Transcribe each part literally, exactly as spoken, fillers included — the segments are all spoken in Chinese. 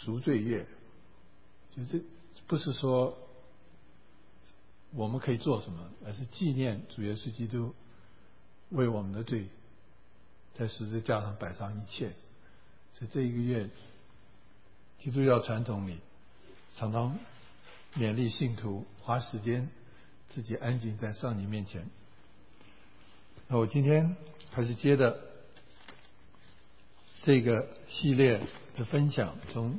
赎罪月，就是不是说我们可以做什么，而是纪念主耶稣基督为我们的罪在十字架上摆上一切。所以这一个月基督教传统里常常勉励信徒花时间自己安静在上帝面前。那我今天还是接着这个系列的分享，从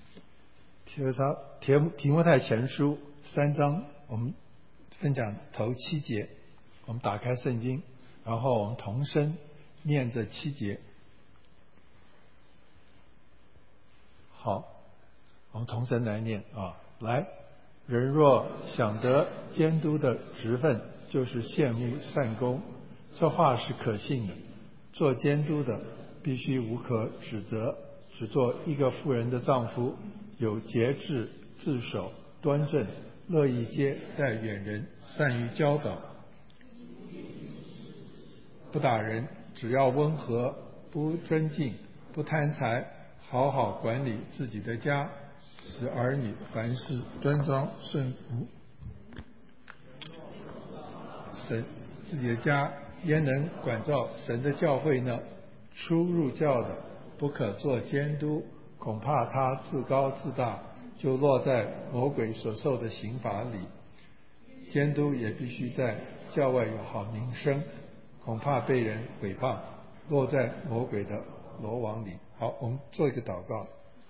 提摩太前书三章，我们分享头七节，我们打开圣经，然后我们同声念这七节。好，我们同声来念啊，来，人若想得监督的职分，就是羡慕善功，这话是可信的。做监督的必须无可指责，只做一个妇人的丈夫，有节制、自守、端正，乐意接待远人，善于教导，不打人，只要温和，不争竞，不贪财，好好管理自己的家，使儿女凡事端庄顺服。神自己的家焉能管照神的教会呢？初入教的不可做监督，恐怕他自高自大，就落在魔鬼所受的刑罚里。监督也必须在教外有好名声，恐怕被人毁谤，落在魔鬼的罗网里。好，我们做一个祷告。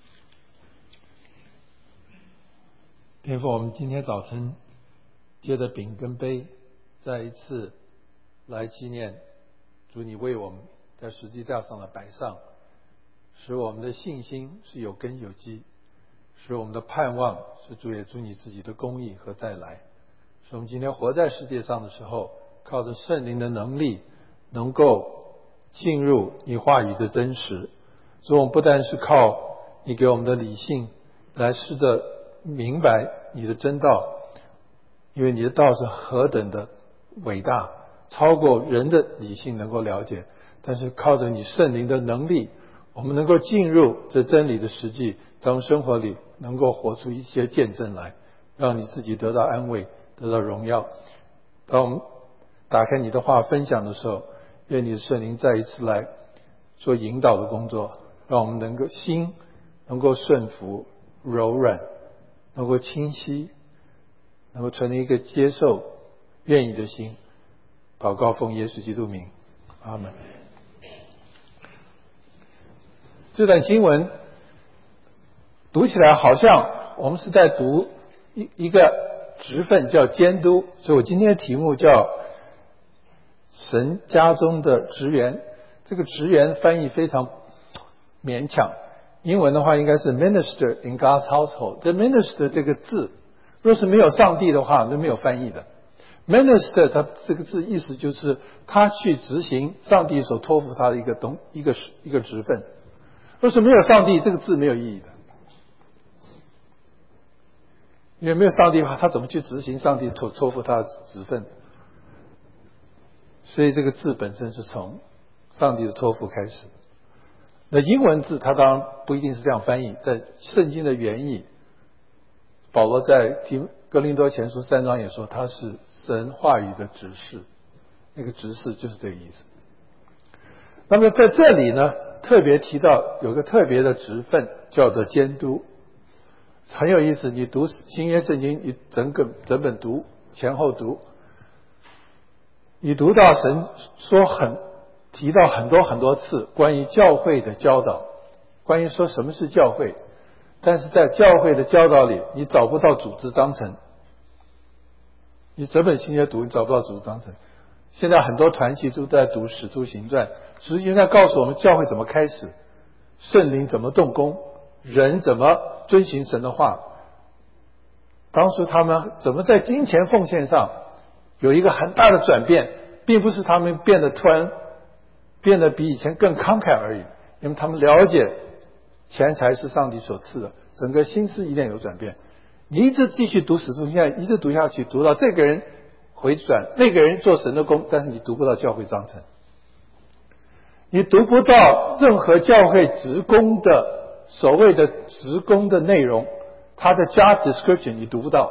天父，我们今天早晨接着饼跟杯，再一次来纪念主你为我们在十字架上的摆上，使我们的信心是有根有基，使我们的盼望是主耶稣你自己的公义和再来，使我们今天活在世界上的时候，靠着圣灵的能力能够进入你话语的真实。所以我们不但是靠你给我们的理性来试着明白你的真道，因为你的道是何等的伟大，超过人的理性能够了解，但是靠着你圣灵的能力，我们能够进入这真理的实际，在我们生活里能够活出一些见证来，让你自己得到安慰，得到荣耀。当我们打开你的话分享的时候，愿你的圣灵再一次来做引导的工作，让我们能够心能够顺服柔软，能够清晰，能够成为一个接受愿意的心。祷告奉耶稣基督名，阿们。这段经文读起来好像我们是在读一一个职分叫监督，所以我今天的题目叫神家中的职员。这个职员翻译非常勉强，英文的话应该是 minister in God's household。 这 minister 这个字若是没有上帝的话就没有翻译的。 minister 它这个字意思就是他去执行上帝所托付他的一个东一个一个职分。若是没有上帝，这个字没有意义的，因为没有上帝的话，他怎么去执行上帝托托付他的职分？所以这个字本身是从上帝的托付开始。那英文字它当然不一定是这样翻译，在圣经的原意，保罗在提哥林多前书三章也说，它是神话语的指示，那个指示就是这个意思。那么在这里呢，特别提到有个特别的职分叫做监督，很有意思。你读新约圣经，你整个整本读前后读，你读到神说很提到很多很多次关于教会的教导，关于说什么是教会，但是在教会的教导里你找不到组织章程，你整本新约读你找不到组织章程。现在很多团体都在读使徒行传，使徒行传告诉我们教会怎么开始，圣灵怎么动工，人怎么遵行神的话，当初他们怎么在金钱奉献上有一个很大的转变，并不是他们变得突然变得比以前更慷慨而已，因为他们了解钱财是上帝所赐的，整个心思意念有转变。你一直继续读使徒行传，一直读下去，读到这个人回转，那个人做神的工，但是你读不到教会章程，你读不到任何教会职工的所谓的职工的内容，他的 job description 你读不到，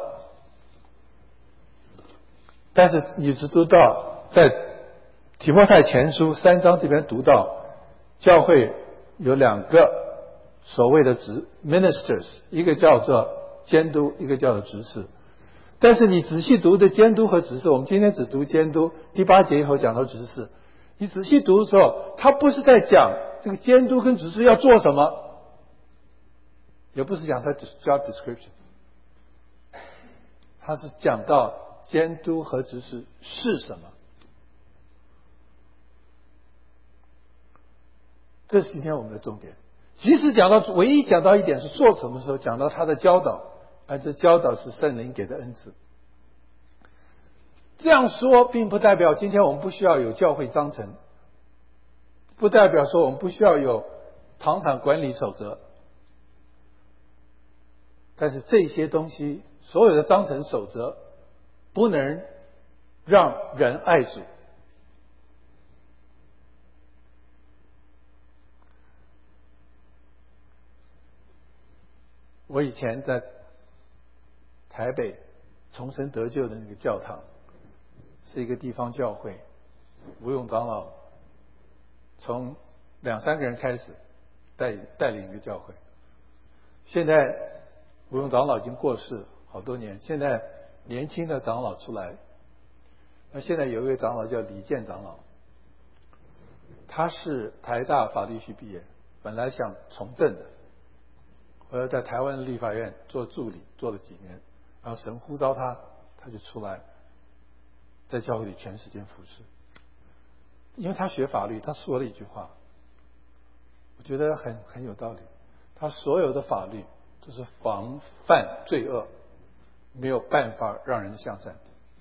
但是你只知道在提摩太前书三章这边读到，教会有两个所谓的职 ministers， 一个叫做监督，一个叫做执事。但是你仔细读的监督和执事，我们今天只读监督，第八节以后讲到执事。你仔细读的时候，他不是在讲这个监督跟执事要做什么，也不是讲他 job description， 他是讲到监督和执事是什么。这是今天我们的重点。即使讲到唯一讲到一点是做什么时候，讲到他的教导，而这教导是圣灵给的恩赐。这样说并不代表今天我们不需要有教会章程，不代表说我们不需要有堂产管理守则，但是这些东西所有的章程守则不能让人爱主。我以前在台北重生得救的那个教堂，是一个地方教会，吴勇长老从两三个人开始带带领一个教会。现在吴勇长老已经过世好多年，现在年轻的长老出来。那现在有一位长老叫李健长老，他是台大法律系毕业，本来想从政的，后来在台湾的立法院做助理，做了几年，然后神呼召他，他就出来，在教会里全时间服侍。因为他学法律，他说了一句话，我觉得很很有道理。他所有的法律都是防范罪恶，没有办法让人向善。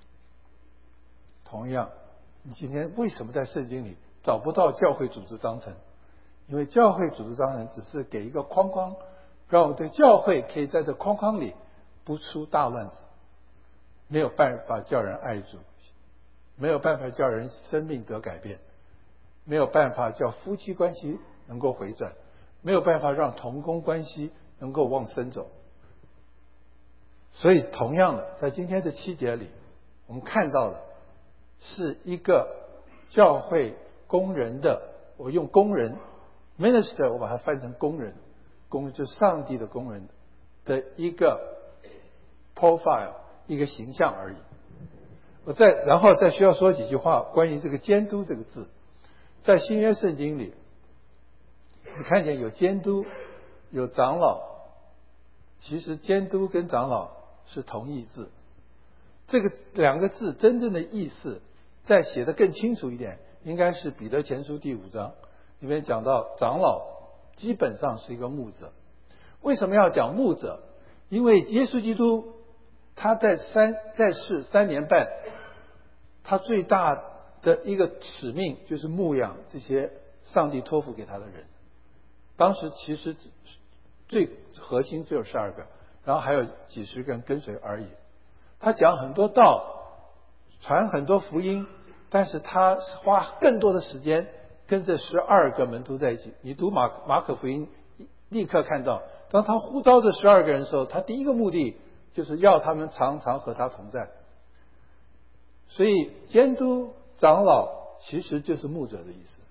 同样，你今天为什么在圣经里找不到教会组织章程？因为教会组织章程只是给一个框框，让我们对教会可以在这框框里不出大乱子，没有办法叫人爱主，没有办法叫人生命得改变，没有办法叫夫妻关系能够回转，没有办法让同工关系能够往深走。所以同样的，在今天的七节里，我们看到的是一个教会工人的，我用工人 minister 我把它翻成工人，工人就是上帝的工人的一个 profile， 一个形象而已。我再然后再需要说几句话关于这个监督这个字。在新约圣经里，你看见有监督有长老，其实监督跟长老是同义字。这个两个字真正的意思再写得更清楚一点，应该是彼得前书第五章里面讲到长老基本上是一个牧者。为什么要讲牧者？因为耶稣基督他在三在世三年半，他最大的一个使命就是牧养这些上帝托付给他的人。当时其实最核心只有十二个，然后还有几十个人跟随而已。他讲很多道，传很多福音，但是他花更多的时间跟这十二个门徒在一起。你读马马可福音，立刻看到，当他呼召这十二个人的时候，他第一个目的就是要他们常常和他同在。所以监督长老其实就是牧者的意思，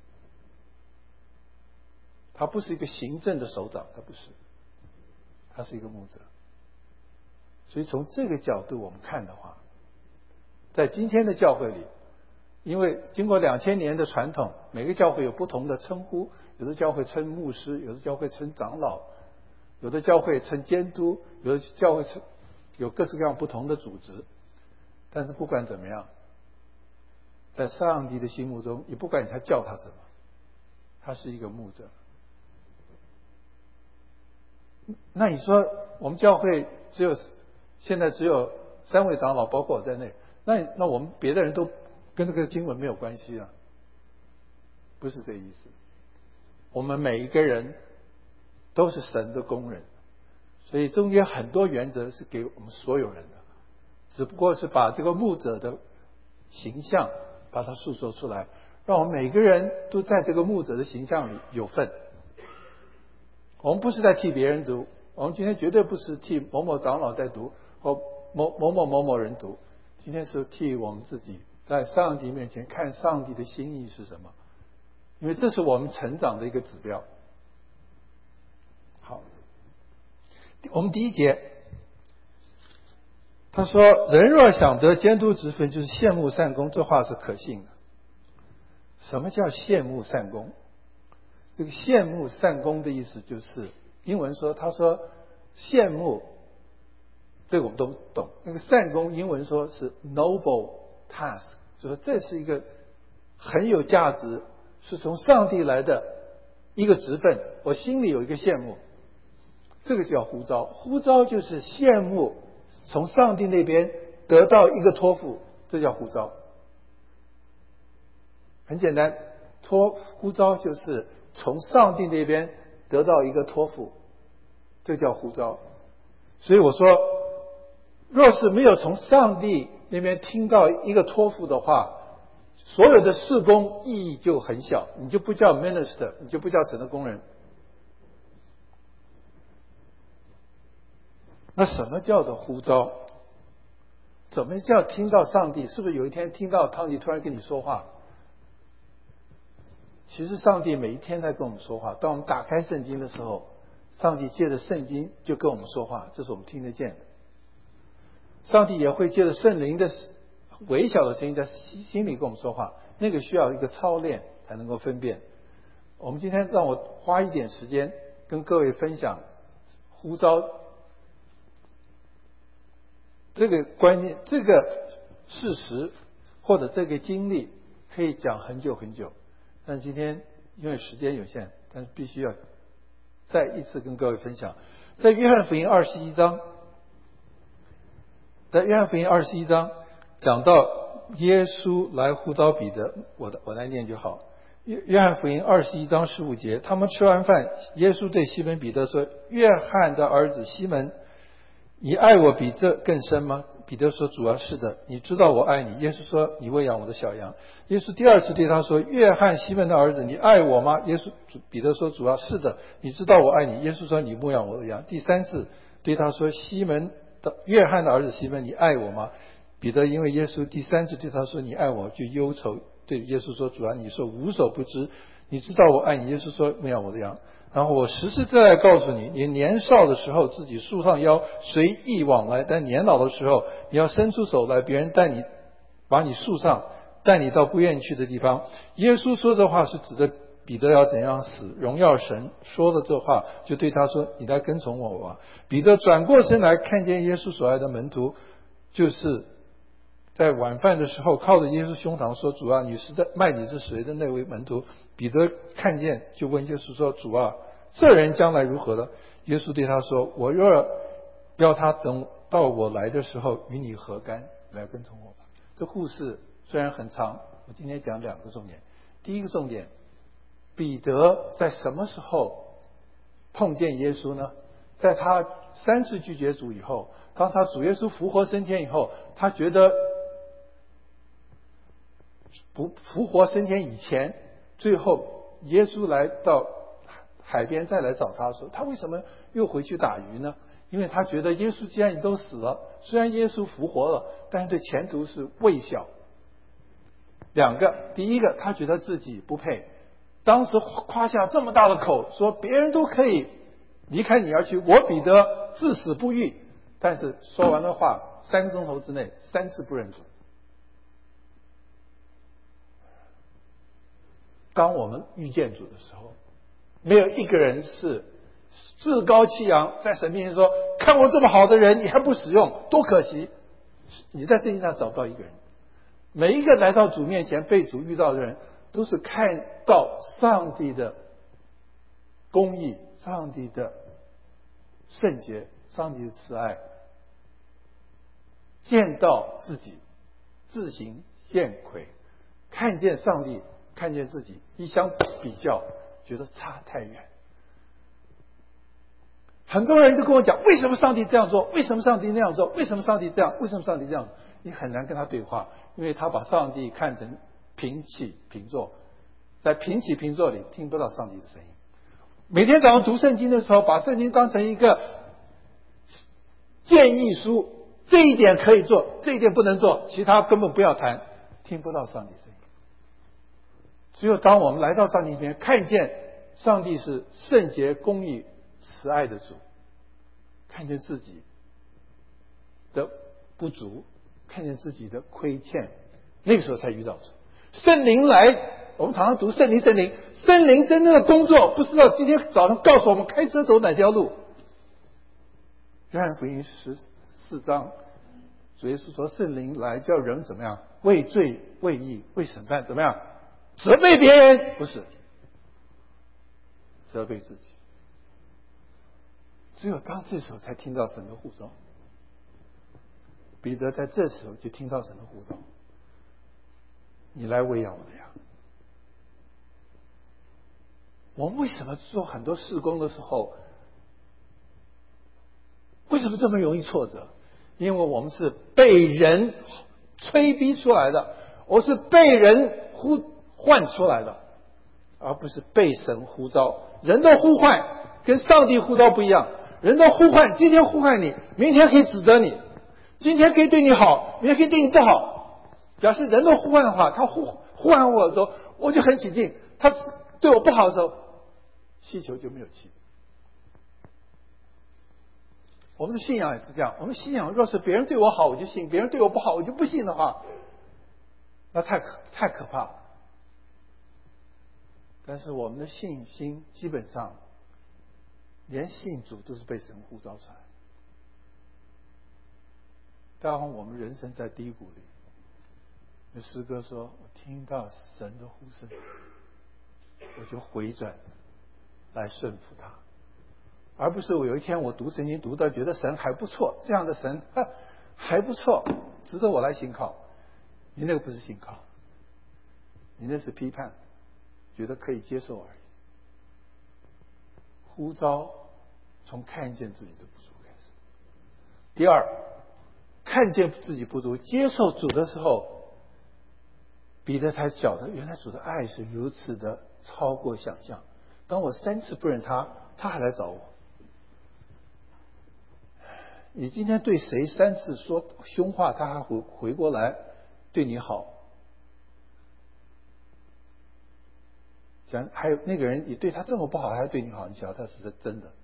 他不是一个行政的首长，他不是，他是一个牧者。所以从这个角度我们看的话，在今天的教会里，因为经过两千年的传统，每个教会有不同的称呼，有的教会称牧师，有的教会称长老，有的教会称监督，有的教会称有各式各样不同的组织。但是不管怎么样，在上帝的心目中，你不管他叫他什么，他是一个牧者。那你说我们教会只有现在只有三位长老，包括我在内，那那我们别的人都跟这个经文没有关系啊？不是这意思。我们每一个人都是神的工人，所以中间很多原则是给我们所有人的，只不过是把这个牧者的形象把它诉说出来，让我们每个人都在这个牧者的形象里有份。 我们不是在替别人读，我们今天绝对不是替某某长老在读，或某某某某某人读，今天是替我们自己在上帝面前看上帝的心意是什么，因为这是我们成长的一个指标。好，我们第一节他说，人若想得监督职分，就是羡慕善功，这话是可信的。什么叫羡慕善功？这个羡慕善功的意思就是英文说，他说羡慕，这个我们都懂。那个善功英文说是 noble task， 就说这是一个很有价值，是从上帝来的一个职分，我心里有一个羡慕，这个叫呼召。呼召就是羡慕从上帝那边得到一个托付，这叫呼召。很简单，托呼召就是从上帝那边得到一个托付，这叫呼召。所以我说，若是没有从上帝那边听到一个托付的话，所有的事工意义就很小，你就不叫 minister， 你就不叫神的工人。那什么叫做呼召？怎么叫听到上帝？是不是有一天听到上帝突然跟你说话？其实上帝每一天在跟我们说话，当我们打开圣经的时候，上帝借着圣经就跟我们说话，这是我们听得见的。上帝也会借着圣灵的微小的声音在心里跟我们说话，那个需要一个操练才能够分辨。我们今天让我花一点时间跟各位分享呼召这个观念，这个事实或者这个经历可以讲很久很久，但是今天因为时间有限，但是必须要再一次跟各位分享。在约翰福音二十一章，在约翰福音二十一章讲到耶稣来呼召彼得，我的我来念就好。约约翰福音二十一章十五节，他们吃完饭，耶稣对西门彼得说：“约翰的儿子西门，你爱我比这更深吗？”彼得说：“主啊，是的，你知道我爱你。”耶稣说：“你喂养我的小羊。”耶稣第二次对他说：“约翰西门的儿子，你爱我吗？”耶稣彼得说：“主啊，是的，你知道我爱你。”耶稣说：“你牧养我的羊。”第三次对他说：“西门的约翰的儿子西门，你爱我吗？”彼得因为耶稣第三次对他说：“你爱我”，就忧愁，对耶稣说：“主啊，你说无所不知，你知道我爱你。”耶稣说：“牧养我的羊。”然后我实实在在告诉你，你年少的时候自己束上腰随意往来，但年老的时候你要伸出手来，别人带你把你束上，带你到不愿去的地方。耶稣说这话是指着彼得要怎样死，荣耀神。说了这话就对他说：“你来跟从我吧。”彼得转过身来，看见耶稣所爱的门徒，就是在晚饭的时候靠着耶稣胸膛说：“主啊，你是在卖你是谁的那位门徒？”彼得看见就问耶稣说：“主啊，这人将来如何呢？”耶稣对他说：“我若要他等到我来的时候，与你何干？来跟从我吧。”这故事虽然很长，我今天讲两个重点。第一个重点，彼得在什么时候碰见耶稣呢？在他三次拒绝主以后，当他主耶稣复活升天以后，他觉得不复活升天以前，最后耶稣来到海边再来找他的时候，他为什么又回去打鱼呢？因为他觉得耶稣既然你都死了，虽然耶稣复活了，但是对前途是未晓。两个，第一个，他觉得自己不配，当时夸下这么大的口，说别人都可以离开你而去，我彼得至死不渝。但是说完了话，三个钟头之内三次不认主。当我们遇见主的时候，没有一个人是趾高气扬，在神面前说：“看我这么好的人，你还不使用，多可惜。”你在圣经上找不到一个人。每一个来到主面前被主遇到的人，都是看到上帝的公义、上帝的圣洁、上帝的慈爱，见到自己自行见愧，看见上帝，看见自己，一相比较，觉得差太远。很多人就跟我讲，为什么上帝这样做？为什么上帝那样做？为什么上帝这样？为什么上帝这样？你很难跟他对话，因为他把上帝看成平起平坐，在平起平坐里听不到上帝的声音。 每天早上读圣经的时候，把圣经当成一个建议书，这一点可以做，这一点不能做，其他根本不要谈，听不到上帝声音。只有当我们来到上帝面前，看见上帝是圣洁、公义、慈爱的主，看见自己的不足，看见自己的亏欠，那个时候才遇到主。圣灵来，我们常常读圣灵圣灵，圣灵真正的工作不是到今天早上告诉我们开车走哪条路。约翰福音十四章，主耶稣说圣灵来叫人怎么样？为罪、为义、为审判，怎么样？责备别人，不是责备自己。只有当这时候才听到神的呼召。彼得在这时候就听到神的呼召，你来喂养我的羊。我们为什么做很多事工的时候，为什么这么容易挫折？因为我们是被人催逼出来的，我是被人呼唤出来的，而不是被神呼召。人的呼唤跟上帝呼召不一样，人的呼唤今天呼唤你，明天可以指责你，今天可以对你好，明天可以对你不好。假设人的呼唤的话，他呼呼唤我的时候，我就很起劲；他对我不好的时候，气球就没有气。我们的信仰也是这样，我们信仰若是别人对我好我就信，别人对我不好我就不信的话，那太可太可怕了。但是我们的信心基本上连信主都是被神呼召出来。当我们人生在低谷里，有诗歌说，我听到神的呼声，我就回转来顺服他，而不是我有一天我读圣经读到觉得神还不错，这样的神还不错，值得我来信靠。你那个不是信靠，你那是批判，觉得可以接受而已。呼召从看见自己的不足开始。第二，看见自己不足，接受主的时候，彼得才晓得原来主的爱是如此的超过想象。当我三次不认他，他还来找我。你今天对谁三次说凶话，他还回回过来对你好。讲还有那个人，你对他这么不好，还对你好，你晓得他是真的。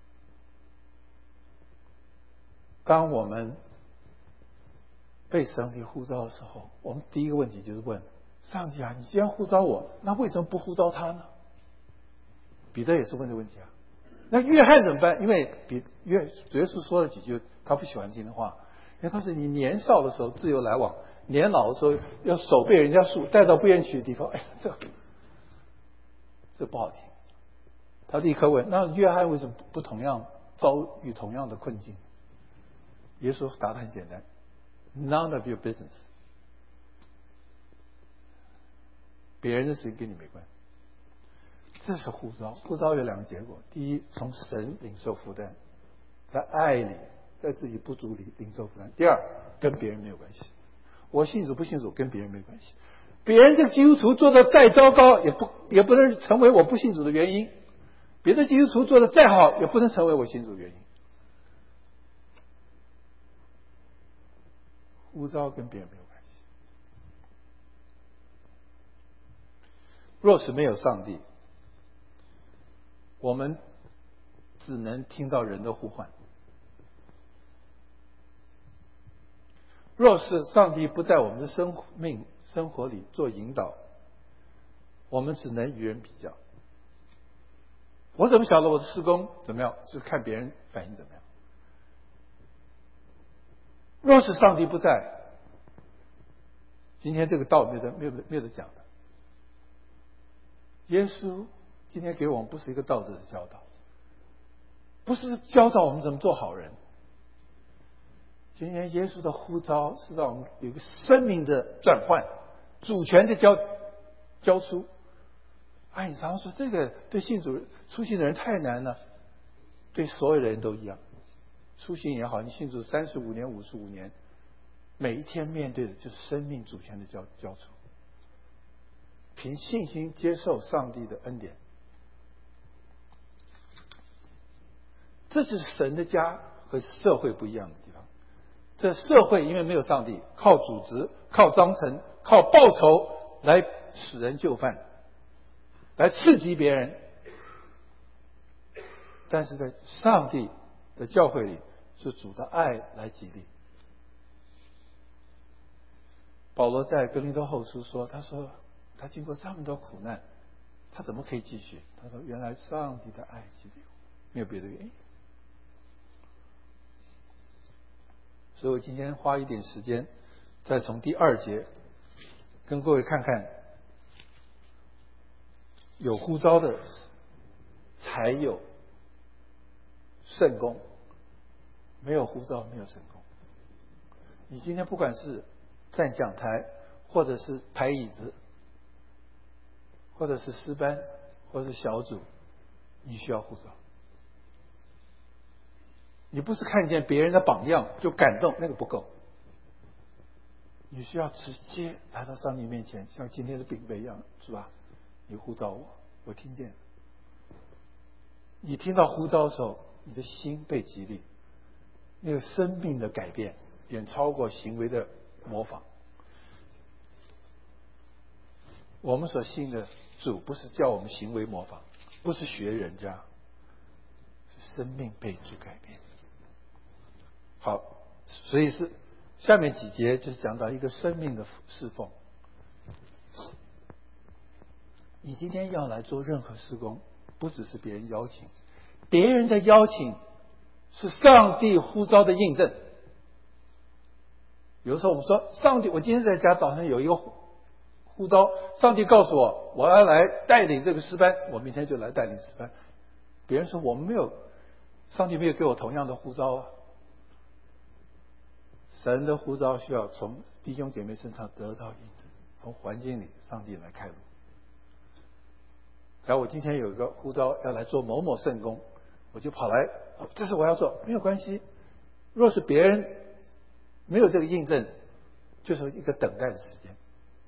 当我们被上帝呼召的时候，我们第一个问题就是问上帝啊，你既然呼召我，那为什么不呼召他呢？彼得也是问这个问题啊。那约翰怎么办？因为比约主耶稣说了几句他不喜欢听的话，因为他说你年少的时候自由来往，年老的时候要手被人家束带到不愿去的地方。哎呀，这这不好听。他立刻问，那约翰为什么不同样遭遇同样的困境？耶稣答得很简单， None of your business， 别人的事情跟你没关系。这是呼召，呼召有两个结果：第一，从神领受负担，在爱里，在自己不足里领受负担；第二，跟别人没有关系。我信主不信主跟别人没关系，别人这个基督徒做的再糟糕，也不也不能成为我不信主的原因；别的基督徒做的再好，也不能成为我信主的原因。呼召跟别人没有关系。若是没有上帝，我们只能听到人的呼唤。若是上帝不在我们的生命生活里做引导，我们只能与人比较。我怎么晓得我的事工怎么样？是看别人反应怎么样。若是上帝不在，今天这个道没得没有没有得讲的。耶稣今天给我们不是一个道德的教导，不是教导我们怎么做好人。今天耶稣的呼召是让我们有一个生命的转换，主权的交交出。哎，你常常说这个对信主初信的人太难了，对所有人都一样。初信也好，你信主三十五年、五十五年，每一天面对的就是生命主权的交交出。凭信心接受上帝的恩典， 这就是神的家和社会不一样的地方。这社会因为没有上帝，靠组织、靠章程、靠报酬来使人就范，来刺激别人。但是在上帝的教会里，是主的爱来激励。保罗在哥林多后书说，他说他经过这么多苦难，他怎么可以继续？他说原来上帝的爱激励我，没有别的原因。所以我今天花一点时间，再从第二节跟各位看看，有呼召的才有圣工，没有呼召没有圣工。你今天不管是站讲台，或者是排椅子，或者是诗班，或者是小组，你需要呼召。你不是看见别人的榜样就感动，那个不够。你需要直接来到上帝面前，像今天的饼杯一样，是吧？你呼召我，我听见。你听到呼召的时候，你的心被激励，那个生命的改变远超过行为的模仿。我们所信的主不是叫我们行为模仿，不是学人家，是生命被主改变。好，所以是下面几节就是讲到一个生命的侍奉。你今天要来做任何事工，不只是别人邀请，别人的邀请是上帝呼召的印证。有的时候我们说，上帝，我今天在家早上有一个呼召，上帝告诉我我要来带领这个诗班，我明天就来带领诗班。别人说我们没有，上帝没有给我同样的呼召啊。神的呼召需要从弟兄姐妹身上得到印证，从环境里上帝来开路。假如我今天有一个呼召要来做某某圣工，我就跑来，这是我要做，没有关系。若是别人没有这个印证，就是一个等待的时间。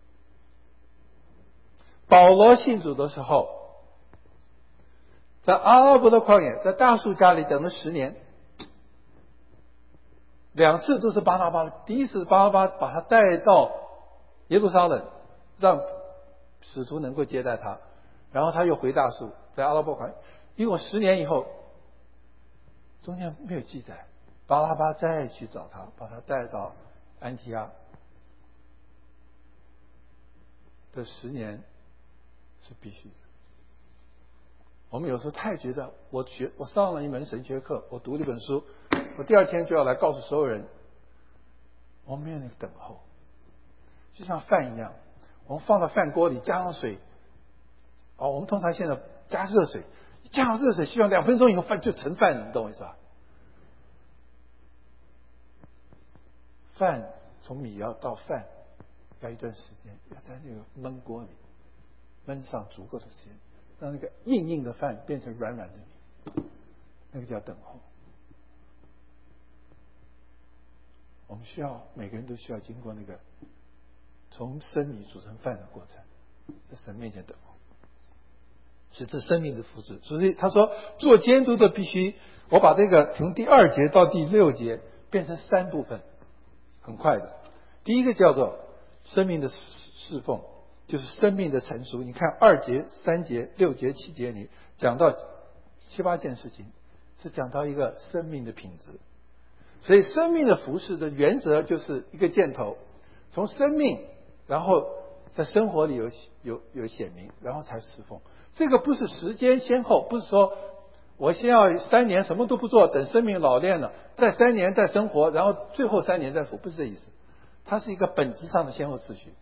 保罗信主的时候，在阿拉伯的旷野，在大树家里等了十年，两次都是巴拿巴，第一次巴拿巴把他带到耶路撒冷，让使徒能够接待他，然后他又回大树，在阿拉伯旷野，因为十年以后，中间没有记载，巴拿巴再去找他，把他带到安提阿。这十年是必须的。我们有时候太觉得，我学我上了一门神学课，我读了一本书，我第二天就要来告诉所有人。我们没有那个等候，就像饭一样，我们放到饭锅里加上水，哦，我们通常现在加热水，加上热水，希望两分钟以后饭就成饭了，你懂我意思吧？饭从米要到饭要一段时间，要在那个焖锅里焖上足够的时间，让那个硬硬的饭变成软软的米，那个叫等候。我们需要每个人都需要经过那个从生米煮成饭的过程，在神面前等候，是这生命的福祉。所以他说，做监督的必须，我把这个从第二节到第六节变成三部分，很快的。第一个叫做生命的侍奉，就是生命的成熟。你看二节、三节、六节、七节里讲到七八件事情，是讲到一个生命的品质。所以生命的服事的原则就是一个箭头，从生命，然后在生活里有有有显明，然后才侍奉。这个不是时间先后，不是说我先要三年什么都不做，等生命老练了，再三年再生活，然后最后三年再服，不是这意思。它是一个本质上的先后次序。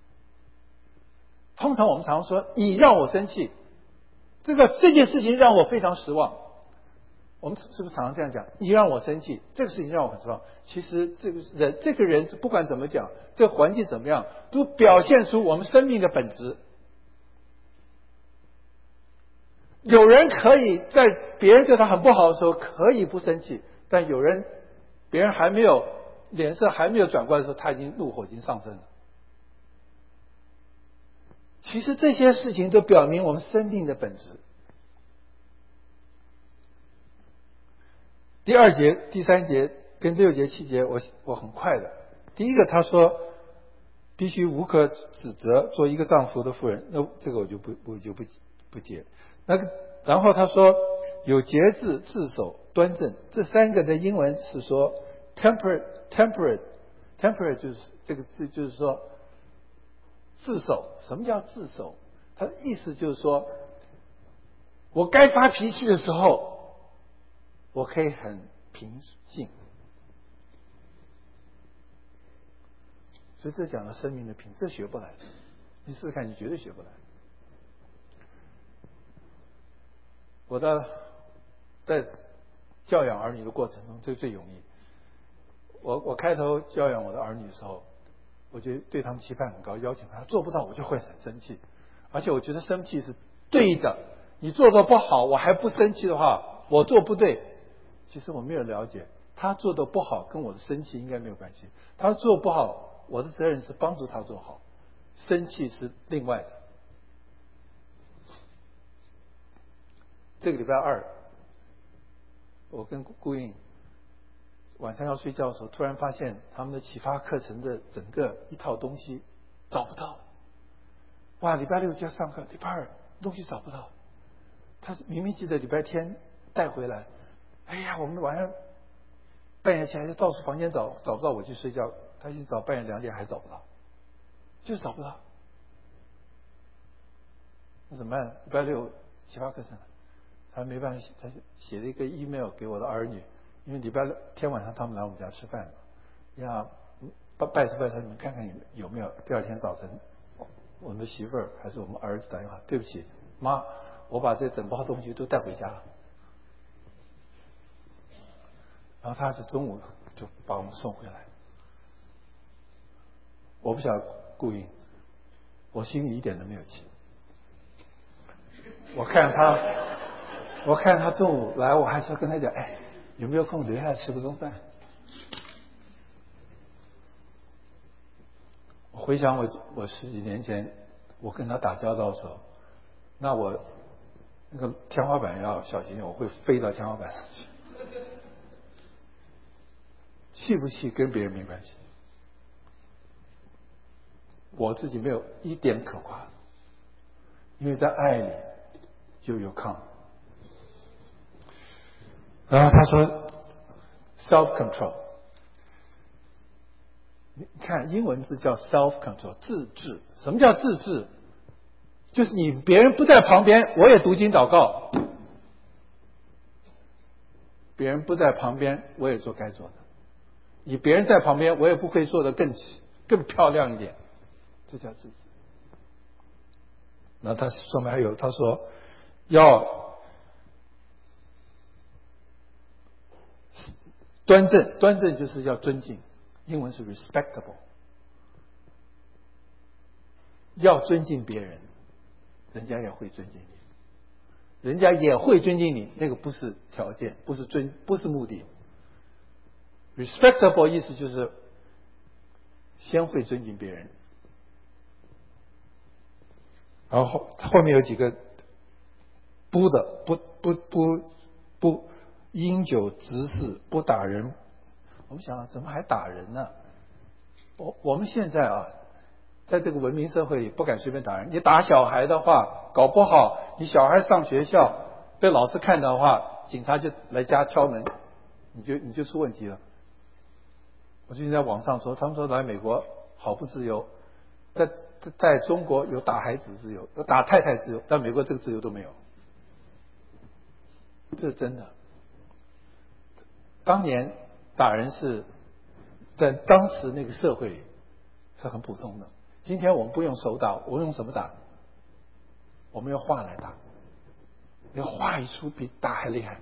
通常我们常说你让我生气，这个这件事情让我非常失望。我们是不是常常这样讲？你让我生气，这个事情让我很失望。其实这个人，这个人不管怎么讲，这个环境怎么样，都表现出我们生命的本质。有人可以在别人对他很不好的时候可以不生气，但有人别人还没有脸色还没有转过来的时候，他已经怒火已经上升了。其实这些事情都表明我们生命的本质。 第二节、第三节跟六节、七节，我我很快的。第一个他说必须无可指责，做一个丈夫的妇人，那这个我就不我就不不接。那个然后他说有节制、自守、端正，这三个的英文是说 temperate temperate temperate 就是这个字就是说自守。什么叫自守？他的意思就是说，我该发脾气的时候，我可以很平静。所以这讲了生命的品，这学不来的。你试试看，你绝对学不来。我的在教养儿女的过程中，这个最容易。我我开头教养我的儿女的时候，我觉得对他们期盼很高，要求他做不到，我就会很生气。而且我觉得生气是对的。你做的不好，我还不生气的话，我做不对。其实我没有了解，他做的不好跟我的生气应该没有关系。他做不好，我的责任是帮助他做好，生气是另外的。这个礼拜二，我跟顾应晚上要睡觉的时候，突然发现他们的启发课程的整个一套东西找不到了。哇，礼拜六就要上课，礼拜二东西找不到。他明明记得礼拜天带回来，哎呀，我们晚上半夜起来就到处房间找，找不到，我去睡觉，他去找半夜两点还找不到，就是找不到。那怎么办？礼拜六启发课程，他没办法写，他写了一个 email 给我的儿女，因为礼拜天晚上他们来我们家吃饭，要拜拜托拜托你们看看有没有第二天早晨我们的媳妇儿还是我们儿子打电话，对不起妈，我把这整包东西都带回家了。然后他就中午就把我们送回来。我不想故意，我心里一点都没有气。我看他，我看他中午来，我还说跟他讲，哎，有没有空留下来吃个中饭？我回想我我十几年前我跟他打交道的时候，那我那个天花板要小心，我会飞到天花板上去。气不气跟别人没关系，我自己没有一点可夸，因为在爱里就有抗。然后他说 self control， 你看英文字叫 self control， 自制。什么叫自制？就是你别人不在旁边，我也读经祷告；别人不在旁边，我也做该做的。你别人在旁边，我也不会做得更更漂亮一点，这叫自制。那他上面还有，他说要端正，端正就是要尊敬，英文是 respectable， 要尊敬别人，人家也会尊敬你，人家也会尊敬你，那个不是条件，不是尊，不是目的。respectable 意思就是先会尊敬别人，然后后面有几个不的，不不不不因酒直事，不打人。我们想怎么还打人呢？我我们现在啊，在这个文明社会里不敢随便打人。你打小孩的话，搞不好你小孩上学校被老师看到的话，警察就来家敲门，你就你就出问题了。我最近在网上说，他们说来美国好不自由，在在中国有打孩子自由，有打太太自由，在美国这个自由都没有，这是真的。当年打人是在当时那个社会是很普通的。今天我们不用手打，我们用什么打？我们用话来打，那话一出比打还厉害。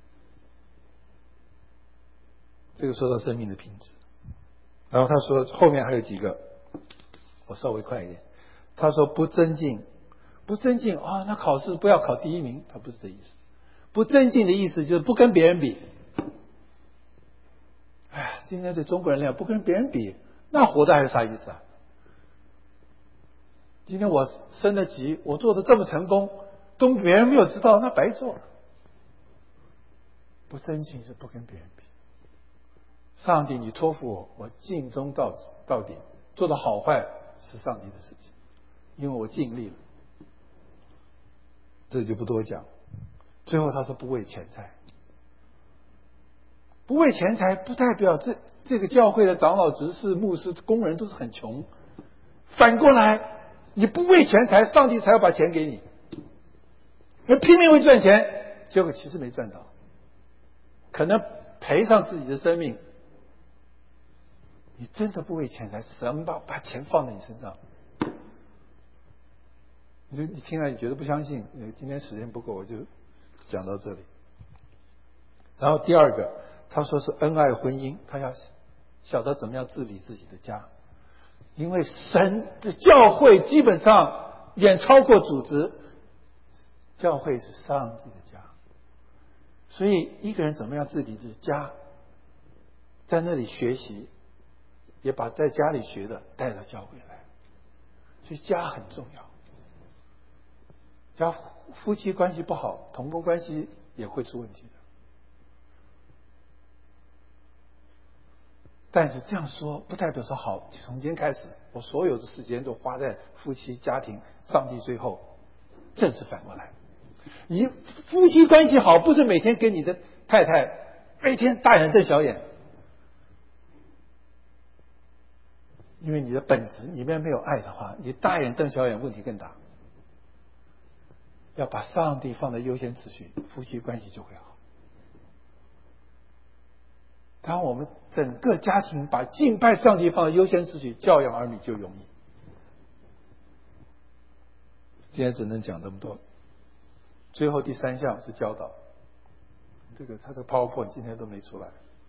这个说到生命的品质。然后他说后面还有几个，我稍微快一点。他说不增进，不增进啊、哦，那考试不要考第一名，他不是这意思。不增进的意思就是不跟别人比。哎，今天对中国人来讲，不跟别人比，那活着还有啥意思啊？今天我升了级，我做的这么成功，都别人没有知道，那白做了。 不争气是不跟别人比。上帝，你托付我，我尽忠到到底，做的好坏是上帝的事情，因为我尽力了。这就不多讲。最后他说不为钱财，不为钱财不代表这这个教会的长老、执事、牧师、工人都是很穷。反过来，你不为钱财，上帝才要把钱给你。你拼命为赚钱，结果其实没赚到，可能赔上自己的生命。你真的不为钱财，神把把钱放在你身上。你就你听了你觉得不相信，今天时间不够，我就讲到这里。然后第二个，他说是恩爱婚姻，他要晓得怎么样治理自己的家，因为神的教会基本上远超过组织，教会是上帝的家，所以一个人怎么样治理自己的家，在那里学习，也把在家里学的带到教会来，所以家很重要。家夫妻关系不好，同工关系也会出问题的。但是这样说不代表说好，从今天开始我所有的时间都花在夫妻家庭，上帝最后正是反过来。你夫妻关系好，不是每天跟你的太太每天大眼瞪小眼，因为你的本质里面没有爱的话，你大眼瞪小眼问题更大。要把上帝放在优先次序，夫妻关系就会好。当我们整个家庭把敬拜上帝放在优先次序，教养儿女就容易。今天只能讲这么多。最后第三项是教导，这个他的 PowerPoint 今天都没出来。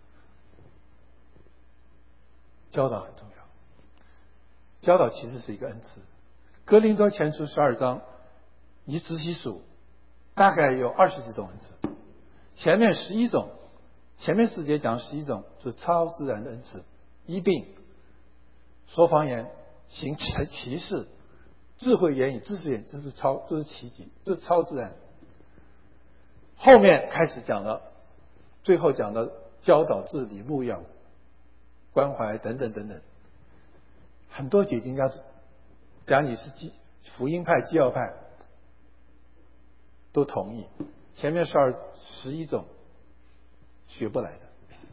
教导很重要，教导其实是一个恩赐。哥林多前书十二章，你仔细数，大概有二十几种恩赐。前面十一种，前面四节讲十一种，就是超自然的恩赐：医病、说方言、行奇事、智慧言语、知识言语，这是超，这是奇迹，这是超自然。后面开始讲了，最后讲的教导、治理、牧养、关怀等等等等。很多解经家讲你是基福音派、基要派，都同意，前面是二十一种学不来的。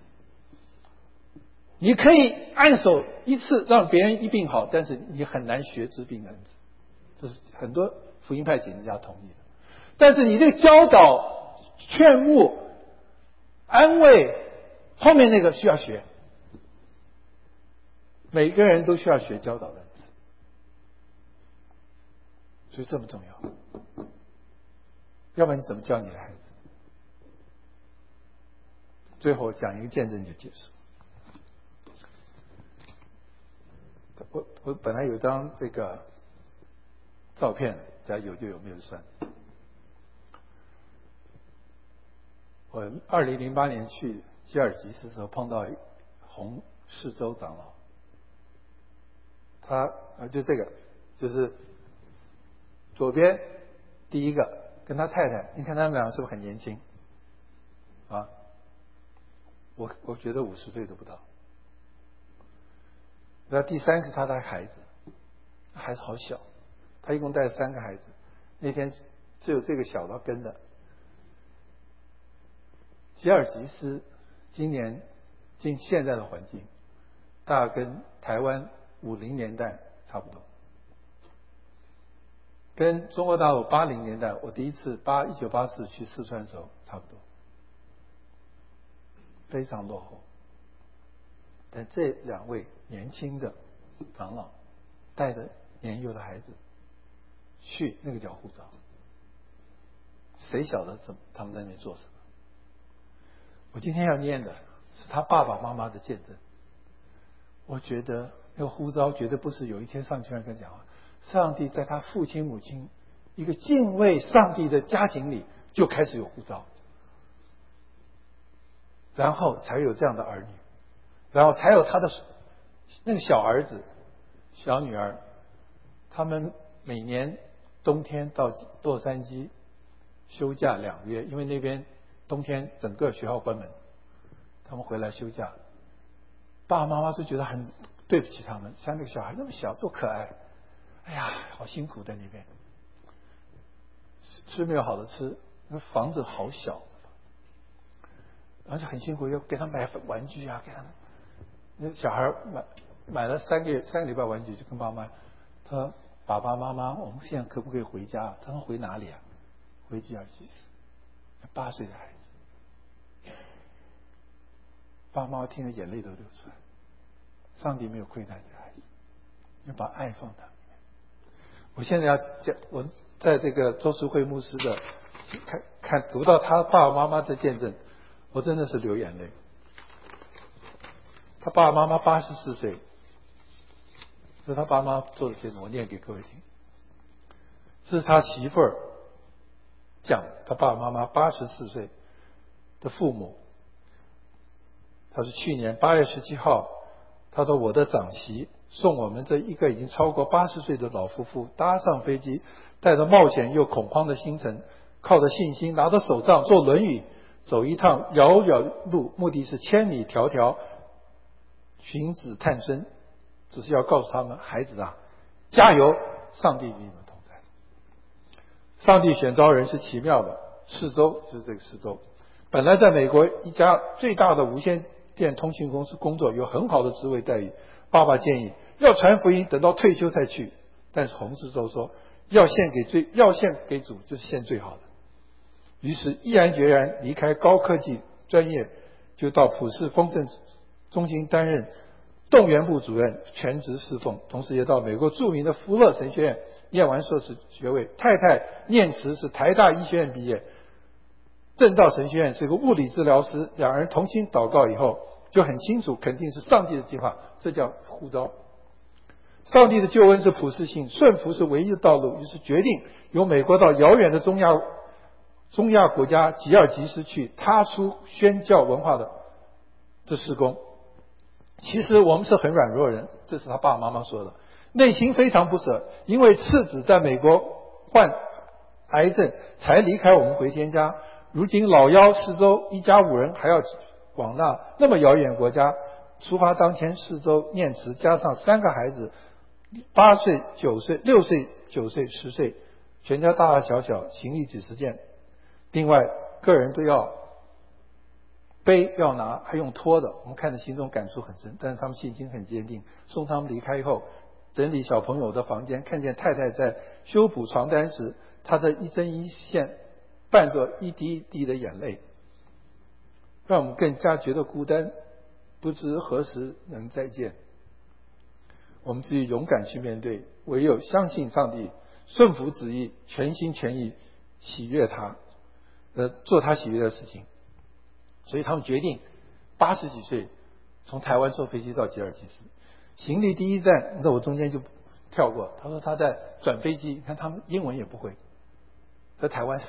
你可以按手一次让别人一病好，但是你很难学治病的恩赐，这是很多福音派解经家同意的。但是你这个教导、劝牧、安慰，后面那个需要学，每个人都需要学教导的恩赐，所以这么重要。要不然你怎么教你的孩子？最后讲一个见证就结束。我我本来有张这个照片，只要有就有，没有就算。我二零零八年去基尔吉斯的时候，碰到洪世洲长老，他啊就这个，就是左边第一个跟他太太，你看他们两个是不是很年轻？啊，我我觉得五十岁都不到。那第三是他的孩子，孩子好小，他一共带了三个孩子，那天只有这个小的跟的。吉尔吉斯今年进现在的环境，大概跟台湾五零年代差不多，跟中国大陆八零年代我第一次八一九八四去四川的时候差不多，非常落后。但这两位年轻的长老带着年幼的孩子去，那个叫护照，谁晓得怎他们在那边做什么？我今天要念的是他爸爸妈妈的见证。我觉得那个呼召绝对不是有一天上去跟他讲话，上帝在他父亲母亲一个敬畏上帝的家庭里就开始有呼召，然后才有这样的儿女，然后才有他的那个小儿子小女儿，他们每年冬天到洛杉矶休假两个月，因为那边冬天整个学校关门，他们回来休假，爸爸妈妈都觉得很对不起他们，像那个小孩那么小，多可爱，哎呀，好辛苦在那边，吃没有好的吃，那个房子好小，而且很辛苦，要给他买玩具啊，给他们。那小孩买买了三个月三个礼拜玩具，就跟爸妈，他说：“爸爸妈妈，我们现在可不可以回家？”他说：“回哪里啊？回吉尔吉斯。”八岁的孩子，爸妈听了眼泪都流出来。上帝没有亏待这个孩子，要把爱放他里面。我现在要讲，我在这个周淑慧牧师的看看读到他爸爸妈妈的见证，我真的是流眼泪。他爸爸妈妈八十四岁，这是他爸妈做的见证，我念给各位听。这是他媳妇儿讲，他爸爸妈妈八十四岁的父母。他是去年八月十七号，他说我的长媳送我们这一个已经超过八十岁的老夫妇搭上飞机，带着冒险又恐慌的心情，靠着信心，拿着手杖，坐轮椅，走一趟遥远路，目的是千里迢迢寻子探孙，只是要告诉他们，孩子啊，加油，上帝与你们同在。上帝选召人是奇妙的，四周就是这个四周，本来在美国一家最大的无线电通讯公司工作，有很好的职位待遇。爸爸建议要传福音，等到退休再去，但是洪世洲说要献给最要献给主，就是献最好的。于是毅然决然离开高科技专业，就到普世丰盛中心担任动员部主任，全职侍奉，同时也到美国著名的福勒神学院念完硕士学位。太太念慈是台大医学院毕业，正道神学院是个物理治疗师，两人同心祷告以后，就很清楚肯定是上帝的计划，这叫呼召。上帝的救恩是普世性，顺服是唯一的道路，于是决定由美国到遥远的中亚中亚国家吉尔吉斯去踏出宣教文化的这事工。其实我们是很软弱人，这是他爸爸妈妈说的，内心非常不舍，因为次子在美国患癌症才离开我们回天家，如今老幺四周一家五人还要广纳那么遥远国家。出发当天，四周念慈加上三个孩子，八岁、九岁、六岁、九岁、十岁，全家大大小小，行李几十件。另外，个人都要背要拿，还用拖的。我们看着心中感触很深，但是他们信心很坚定。送他们离开以后，整理小朋友的房间，看见太太在修补床单时，她的一针一线伴着一滴一滴的眼泪，让我们更加觉得孤单，不知何时能再见。我们只有勇敢去面对，唯有相信上帝，顺服旨意，全心全意喜悦他，呃，做他喜悦的事情。所以他们决定八十几岁从台湾坐飞机到吉尔吉斯。行李第一站，你知道我中间就跳过，他说他在转飞机，你看他们英文也不会，在台湾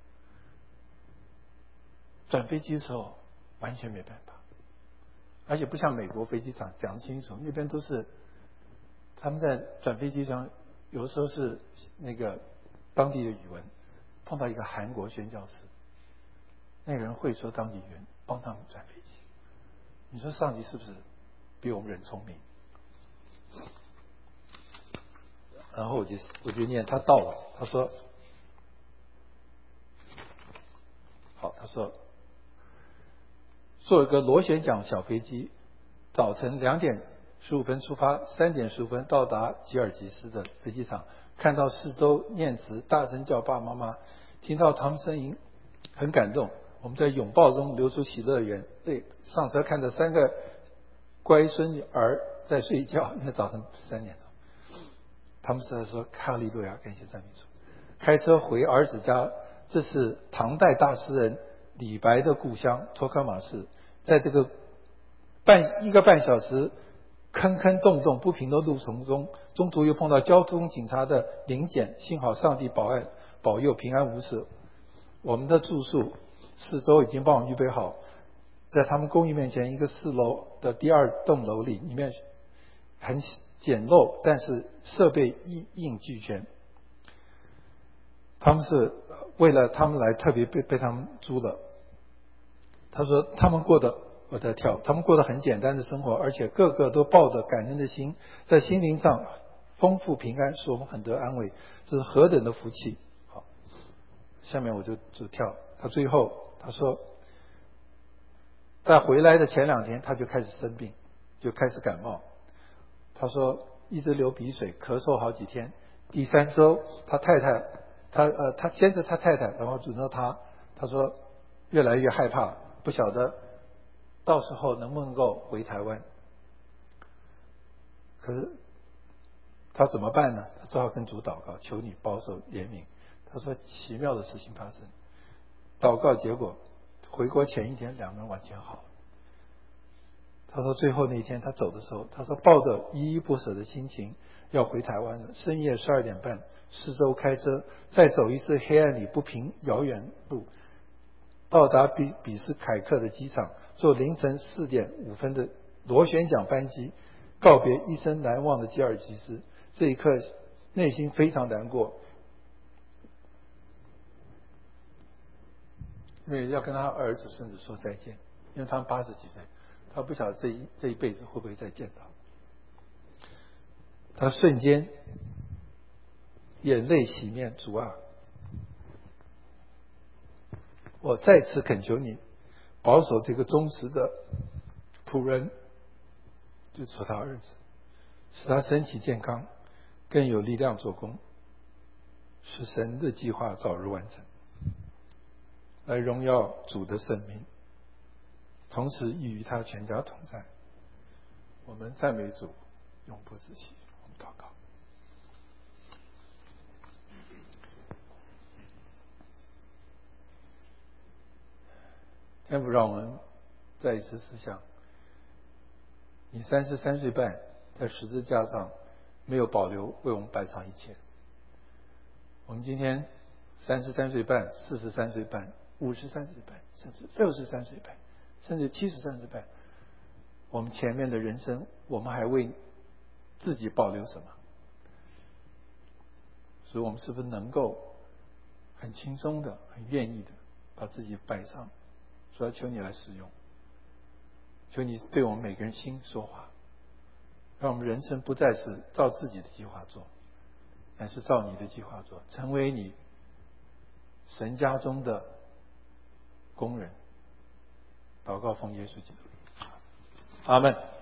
转飞机的时候完全没办法，而且不像美国飞机场讲得清楚，那边都是他们在转飞机上，有的时候是那个当地的语文，碰到一个韩国宣教士，那个人会说当地语言，帮他们转飞机。你说上帝是不是比我们人聪明？然后我就我就念他到了，他说，好，他说坐一个螺旋桨小飞机，早晨两点十五分出发，三点十五分到达吉尔吉斯的飞机场，看到四周念慈，大声叫爸爸妈妈，听到他们声音，很感动。我们在拥抱中流出喜乐的眼泪。上车看着三个乖孙儿在睡觉，因为早晨三点钟，他们是在说哈利路亚，感谢赞美主。开车回儿子家，这是唐代大诗人李白的故乡托克马市。在这个半一个半小时坑坑洞洞不平的路程中，中途又碰到交通警察的临检，幸好上帝保安保佑平安无事。我们的住宿四周已经帮我们预备好，在他们公寓面前一个四楼的第二栋楼里，里面很简陋，但是设备一应俱全。他们是为了他们来特别被被他们租的。 他说他们过得我在跳，他们过得很简单的生活，而且个个都抱着感恩的心，在心灵上丰富平安，使我们很得安慰，这是何等的福气。好，下面我就就跳。他最后他说，在回来的前两天他就开始生病，就开始感冒。他说一直流鼻水，咳嗽好几天。第三周他太太他呃他先是他太太，然后轮到他，他说越来越害怕，不晓得到时候能不能够回台湾。可是他怎么办呢？他只好跟主祷告，求你保守怜悯。他说奇妙的事情发生，祷告结果回国前一天两个人完全好了。他说最后那天他走的时候，他说抱着依依不舍的心情要回台湾了。深夜十二点半，四周开车，再走一次黑暗里不平遥远路，到达比比斯凯克的机场，坐凌晨四点五分的螺旋桨班机，告别一生难忘的吉尔吉斯。这一刻内心非常难过，因为要跟他儿子孙子说再见，因为他们八十几岁，他不晓得这一这一辈子会不会再见到。他瞬间眼泪洗面，主啊，我再次恳求你保守这个忠实的仆人，就说他儿子，使他身体健康，更有力量做工，使神的计划早日完成，来荣耀主的圣名，同时亦与他全家同在。我们赞美主，永不止息。我们祷告。天父，让我们再一次思想，你三十三岁半在十字架上没有保留为我们摆上一切。我们今天三十三岁半、四十三岁半、五十三岁半，甚至六十三岁半，甚至七十三岁半，我们前面的人生，我们还为自己保留什么？所以我们是不是能够很轻松的、很愿意的把自己摆上？所以求你来使用，求你对我们每个人心说话，让我们人生不再是照自己的计划做，乃是照你的计划做，成为你神家中的工人。祷告奉耶稣基督，阿们。